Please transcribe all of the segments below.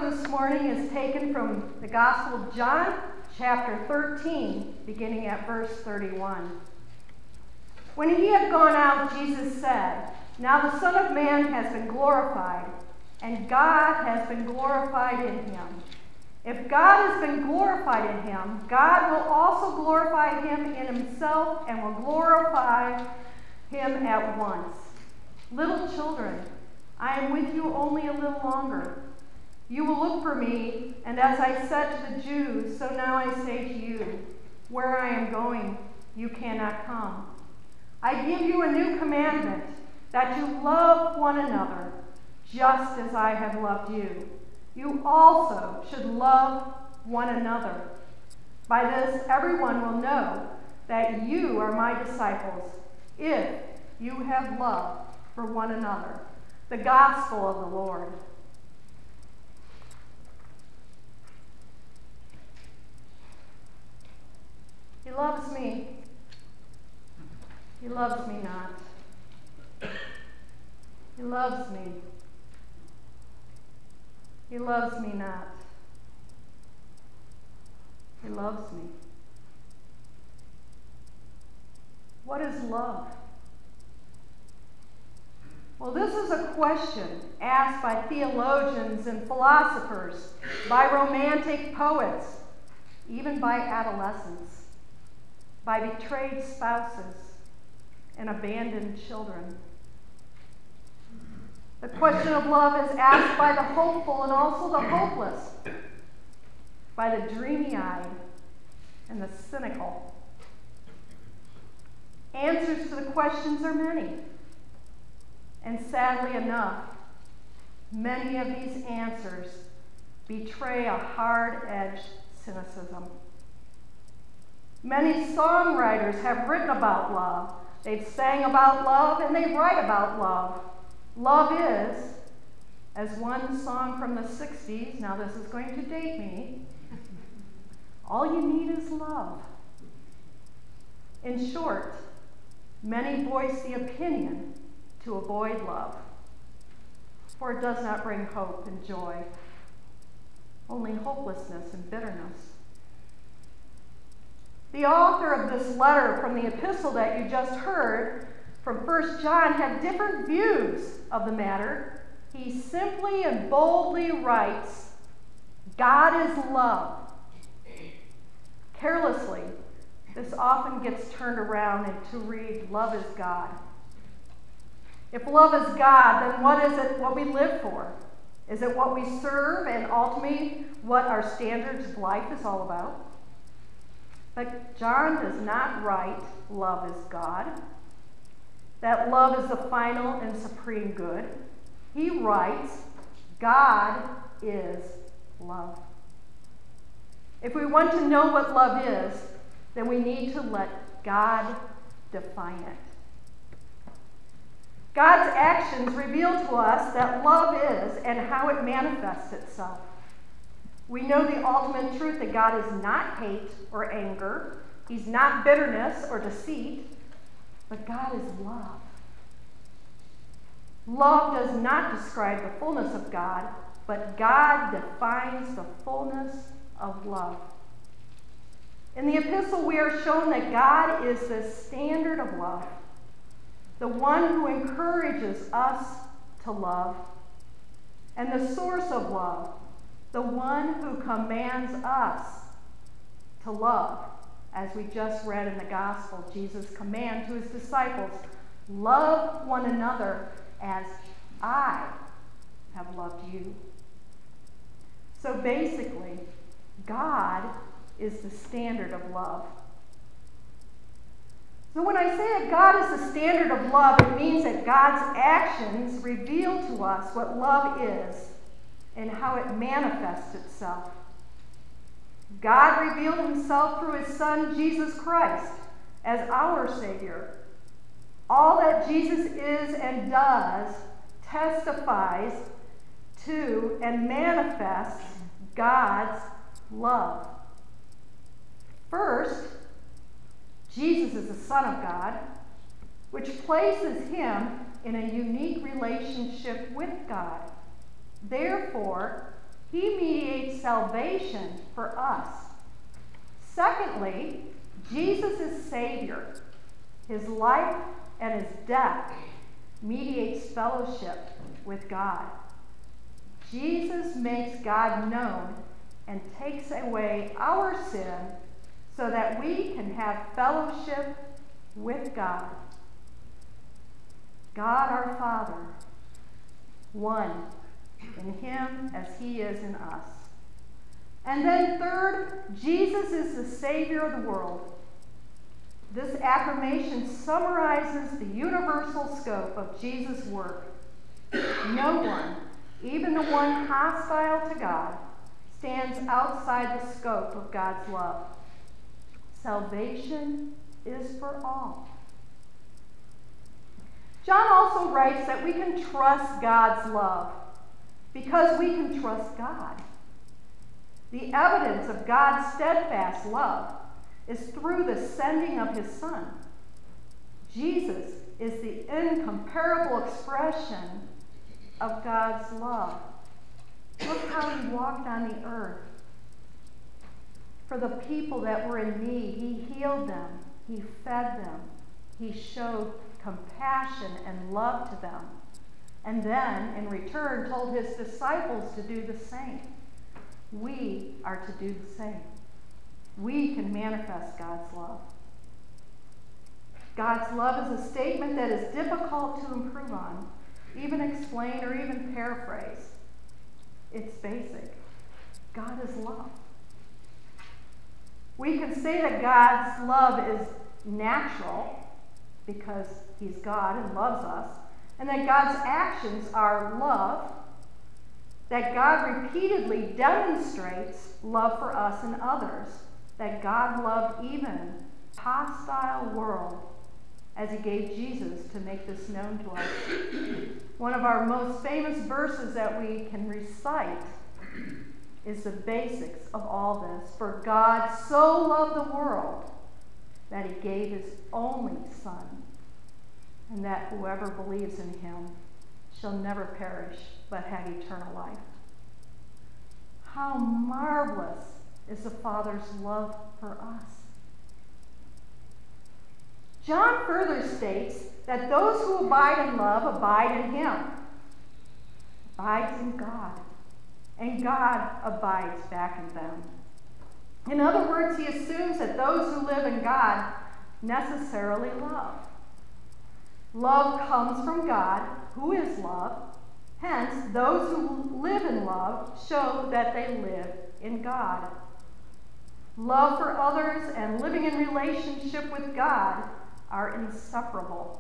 for this morning is taken from the Gospel of John, chapter 13, beginning at verse 31. When he had gone out, Jesus said, "Now the Son of Man has been glorified, and God has been glorified in him. If God has been glorified in him, God will also glorify him in himself and will glorify him at once. Little children, I am with you only a little longer. You will look for me, and as I said to the Jews, so now I say to you, where I am going, you cannot come. I give you a new commandment, that you love one another, just as I have loved you. You also should love one another. By this, everyone will know that you are my disciples, if you have love for one another." The Gospel of the Lord. He loves me. He loves me not. He loves me. He loves me not. He loves me. What is love? Well, this is a question asked by theologians and philosophers, by romantic poets, even by adolescents, by betrayed spouses, and abandoned children. The question of love is asked by the hopeful and also the hopeless, by the dreamy-eyed and the cynical. Answers to the questions are many. And sadly enough, many of these answers betray a hard-edged cynicism. Many songwriters have written about love. They've sang about love and they write about love. Love is, as one song from the 60s, now this is going to date me, all you need is love. In short, many voice the opinion to avoid love, for it does not bring hope and joy, only hopelessness and bitterness. The author of this letter from the epistle that you just heard from 1 John had different views of the matter. He simply and boldly writes, God is love. Carelessly, this often gets turned around and to read, love is God. If love is God, then what is it what we live for? Is it what we serve and ultimately what our standards of life is all about? But John does not write love is God, that love is the final and supreme good. He writes God is love. If we want to know what love is, then we need to let God define it. God's actions reveal to us that love is and how it manifests itself. We know the ultimate truth that God is not hate or anger. He's not bitterness or deceit, but God is love. Love does not describe the fullness of God, but God defines the fullness of love. In the epistle, we are shown that God is the standard of love, the one who encourages us to love, and the source of love, the one who commands us to love. As we just read in the gospel, Jesus' command to his disciples, love one another as I have loved you. So basically, God is the standard of love. So when I say that God is the standard of love, it means that God's actions reveal to us what love is and how it manifests itself. God revealed himself through his Son, Jesus Christ, as our Savior. All that Jesus is and does testifies to and manifests God's love. First, Jesus is the Son of God, which places him in a unique relationship with God. Therefore, He mediates salvation for us. Secondly, Jesus is Savior. His life and his death mediates fellowship with God. Jesus makes God known and takes away our sin so that we can have fellowship with God. God our Father, one in him as he is in us. And then third, Jesus is the Savior of the world. This affirmation summarizes the universal scope of Jesus' work. No one, even the one hostile to God, stands outside the scope of God's love. Salvation is for all. John also writes that we can trust God's love because we can trust God. The evidence of God's steadfast love is through the sending of his Son. Jesus is the incomparable expression of God's love. Look how he walked on the earth. For the people that were in need, he healed them, he fed them, he showed compassion and love to them, and then, in return, told his disciples to do the same. We are to do the same. We can manifest God's love. God's love is a statement that is difficult to improve on, even explain, or even paraphrase. It's basic. God is love. We can say that God's love is natural because he's God and loves us, and that God's actions are love, that God repeatedly demonstrates love for us and others, that God loved even a hostile world as he gave Jesus to make this known to us. One of our most famous verses that we can recite is the basics of all this. For God so loved the world that he gave his only Son, and that whoever believes in him shall never perish but have eternal life. How marvelous is the Father's love for us. John further states that those who abide in love abide in him, abides in God, and God abides back in them. In other words, he assumes that those who live in God necessarily love. Love comes from God, who is love. Hence, those who live in love show that they live in God. Love for others and living in relationship with God are inseparable.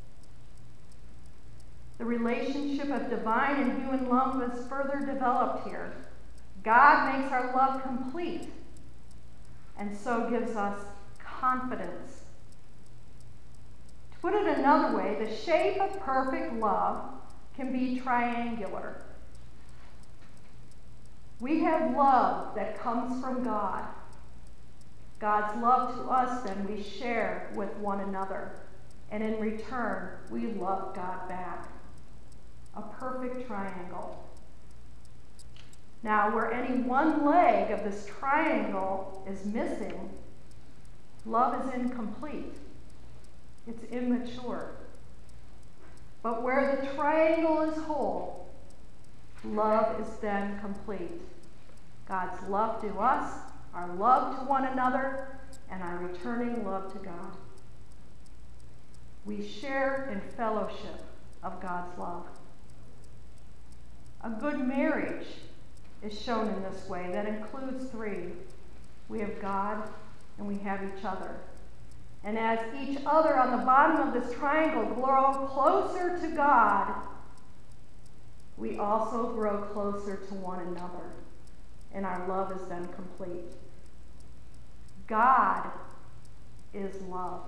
The relationship of divine and human love is further developed here. God makes our love complete, and so gives us confidence. To put it another way, the shape of perfect love can be triangular. We have love that comes from God. God's love to us, then, we share with one another. And in return, we love God back. A perfect triangle. Now, where any one leg of this triangle is missing, love is incomplete. It's immature. But where the triangle is whole, love is then complete. God's love to us, our love to one another, and our returning love to God. We share in fellowship of God's love. A good marriage is shown in this way. That includes three. We have God and we have each other. And as each other on the bottom of this triangle grow closer to God, we also grow closer to one another. And our love is then complete. God is love.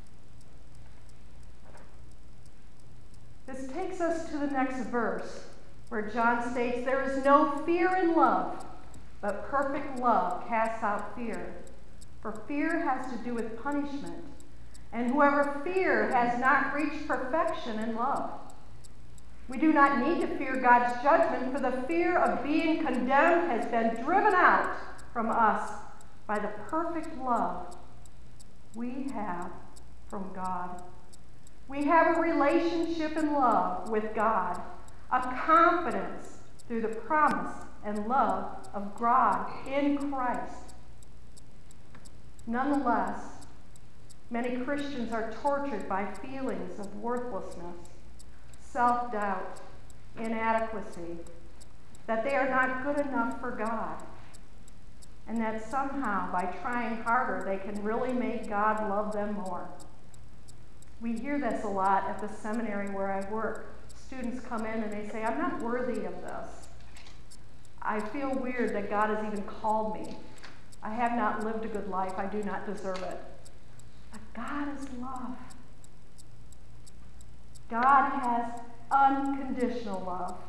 This takes us to the next verse, where John states, "There is no fear in love, but perfect love casts out fear. For fear has to do with punishment, and whoever fears has not reached perfection in love. We do not need to fear God's judgment, for the fear of being condemned has been driven out from us by the perfect love we have from God. We have a relationship in love with God, a confidence through the promise and love of God in Christ. Nonetheless, many Christians are tortured by feelings of worthlessness, self-doubt, inadequacy, that they are not good enough for God, and that somehow, by trying harder, they can really make God love them more. We hear this a lot at the seminary where I work. Students come in and they say, I'm not worthy of this. I feel weird that God has even called me. I have not lived a good life. I do not deserve it. But God is love. God has unconditional love.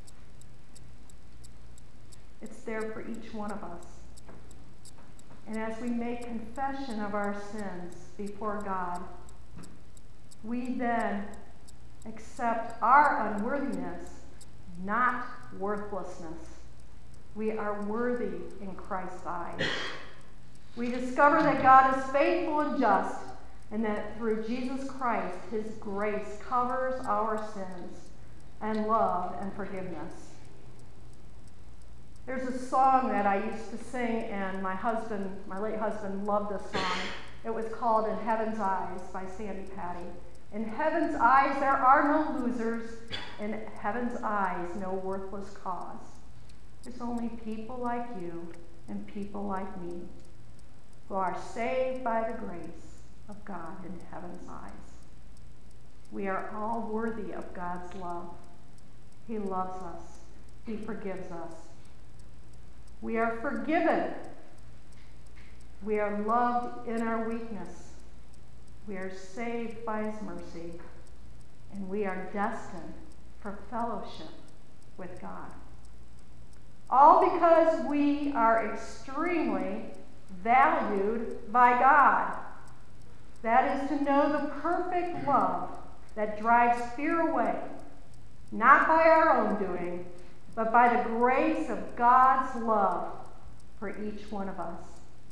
It's there for each one of us. And as we make confession of our sins before God, we then accept our unworthiness, not worthlessness. We are worthy in Christ's eyes. We discover that God is faithful and just, and that through Jesus Christ, his grace covers our sins and love and forgiveness. There's a song that I used to sing, and my late husband, loved this song. It was called In Heaven's Eyes by Sandy Patty. In heaven's eyes there are no losers. In heaven's eyes no worthless cause. There's only people like you and people like me who are saved by the grace of God in heaven's eyes. We are all worthy of God's love. He loves us. He forgives us. We are forgiven. We are loved in our weakness. We are saved by his mercy. And we are destined for fellowship with God. All because we are extremely valued by God. That is to know the perfect love that drives fear away, not by our own doing, but by the grace of God's love for each one of us.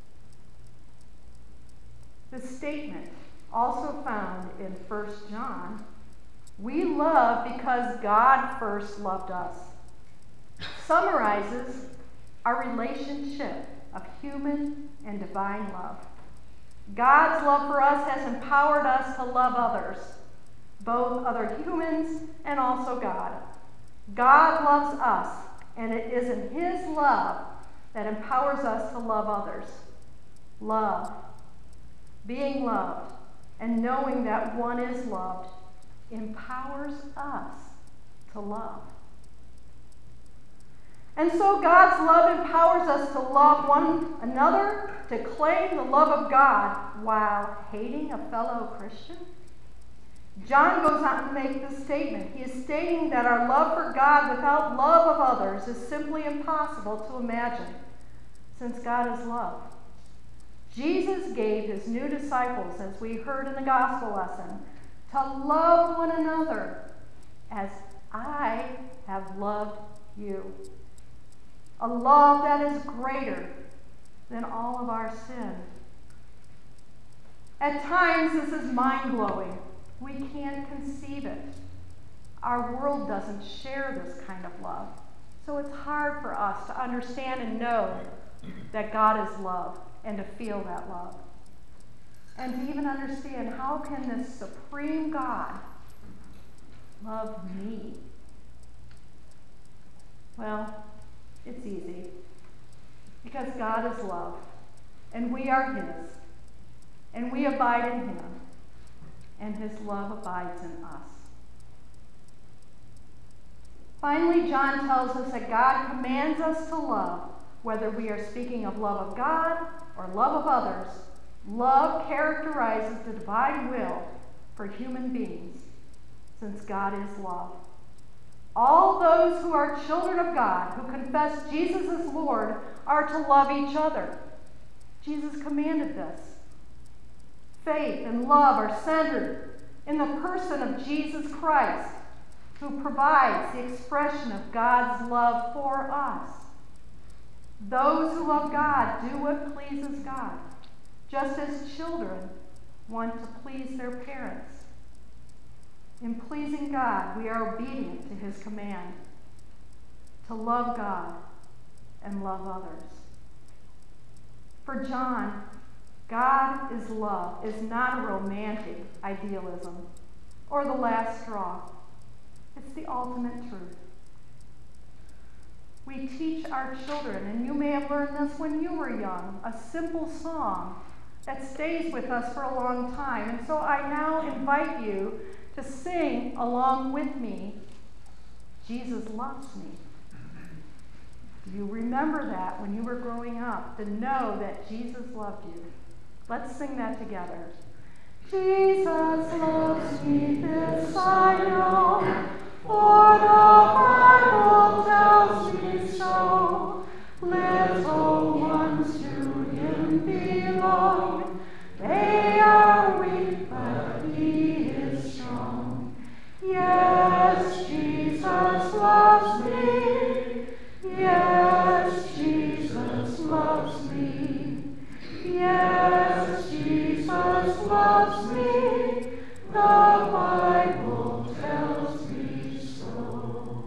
The statement, also found in 1 John, we love because God first loved us, summarizes our relationship of human and divine love. God's love for us has empowered us to love others, both other humans and also God. God loves us, and it is in his love that empowers us to love others. Love, being loved, and knowing that one is loved empowers us to love. And so God's love empowers us to love one another, to claim the love of God while hating a fellow Christian. John goes on to make this statement. He is stating that our love for God without love of others is simply impossible to imagine, since God is love. Jesus gave his new disciples, as we heard in the gospel lesson, to love one another as I have loved you. A love that is greater than all of our sin. At times, this is mind-blowing. We can't conceive it. Our world doesn't share this kind of love. So it's hard for us to understand and know that God is love and to feel that love. And to even understand, how can this supreme God love me? Well, it's easy. Because God is love, and we are his, and we abide in him, and his love abides in us. Finally, John tells us that God commands us to love, whether we are speaking of love of God or love of others. Love characterizes the divine will for human beings, since God is love. All those who are children of God, who confess Jesus as Lord, are to love each other. Jesus commanded this. Faith and love are centered in the person of Jesus Christ. who provides the expression of God's love for us. Those who love God do what pleases God, just as children want to please their parents. In pleasing God, we are obedient to his command to love God and love others. For John, God is love is not a romantic idealism or the last straw. It's the ultimate truth. We teach our children, and you may have learned this when you were young, a simple song that stays with us for a long time. And so I now invite you to sing along with me, Jesus Loves Me. Do you remember that when you were growing up, to know that Jesus loved you? Let's sing that together. Jesus loves me, this I know, for the Bible tells me so. Little ones to him belong. They are weak, but he is strong. Yes, Jesus loves me. Yes, Jesus loves me. Yes, Jesus loves me. The Bible tells me so.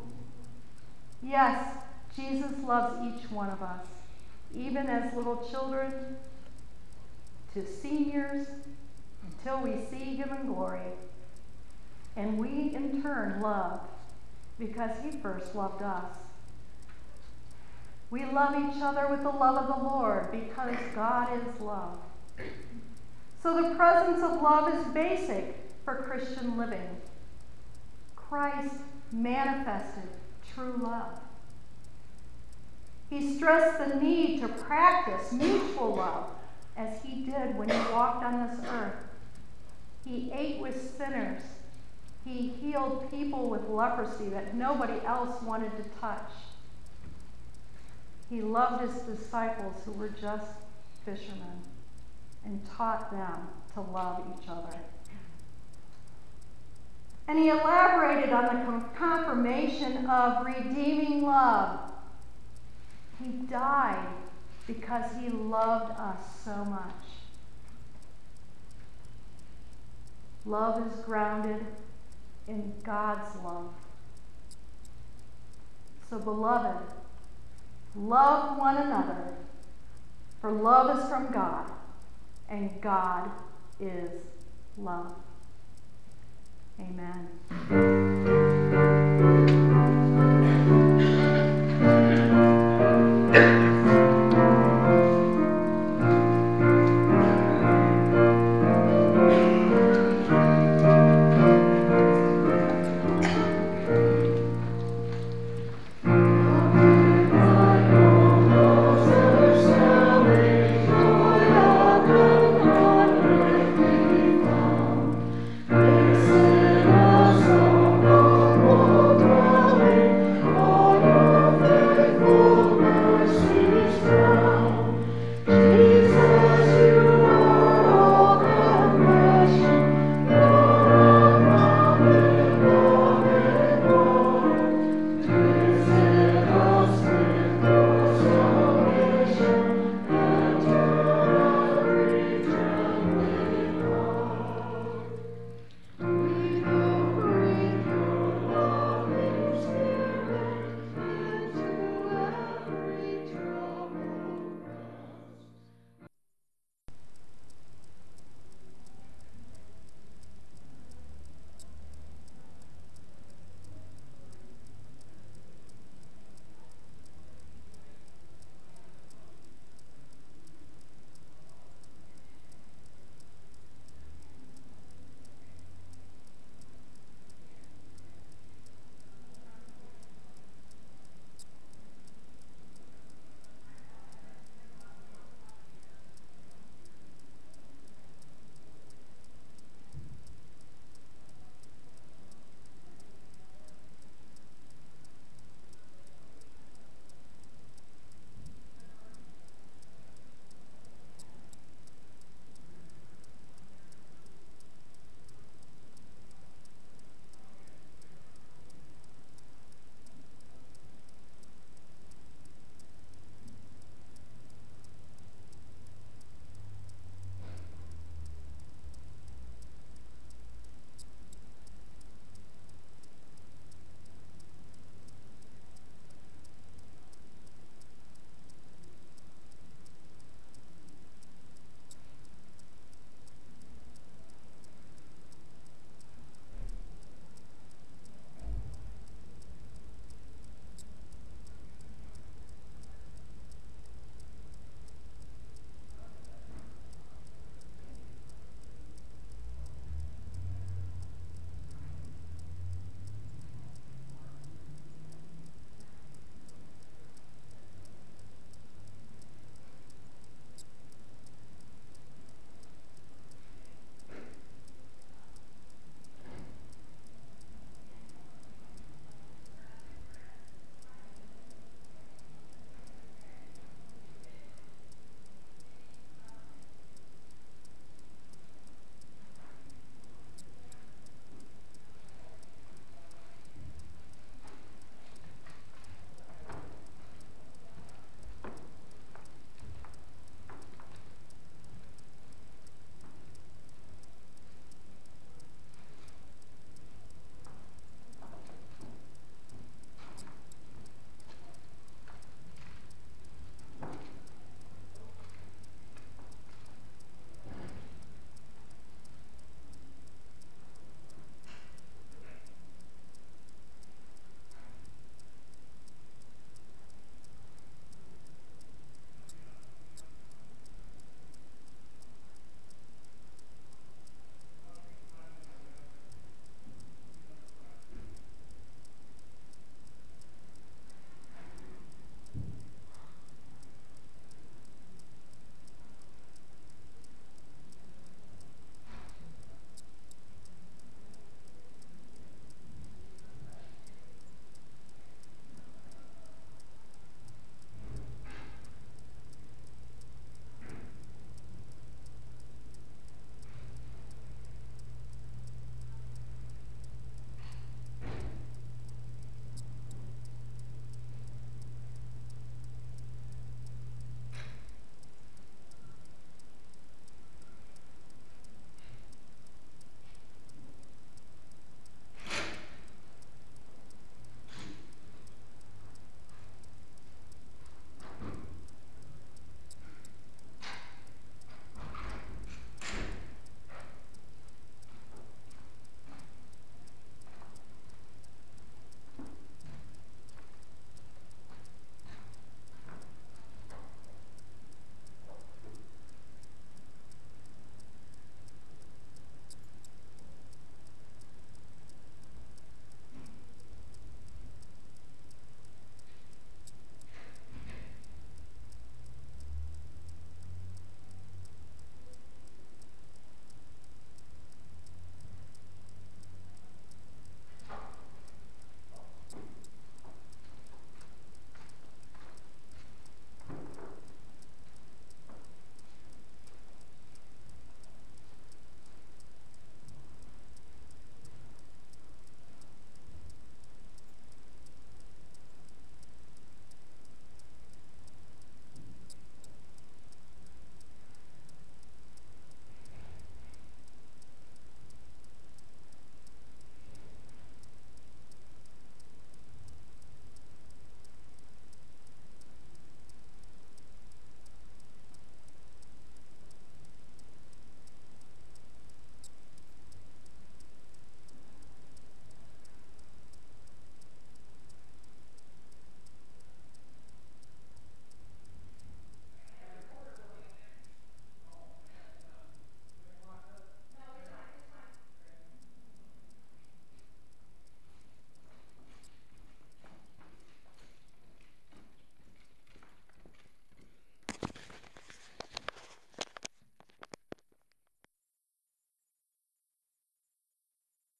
Yes, Jesus loves each one of us, even as little children to seniors, until we see him in glory. And we, in turn, love because he first loved us. We love each other with the love of the Lord because God is love. So the presence of love is basic for Christian living. Christ manifested true love. He stressed the need to practice mutual love as he did when he walked on this earth. He ate with sinners. He healed people with leprosy that nobody else wanted to touch. He loved his disciples who were just fishermen and taught them to love each other. And he elaborated on the confirmation of redeeming love. He died because he loved us so much. Love is grounded in God's love. So, beloved, love one another, for love is from God, and God is love. Amen.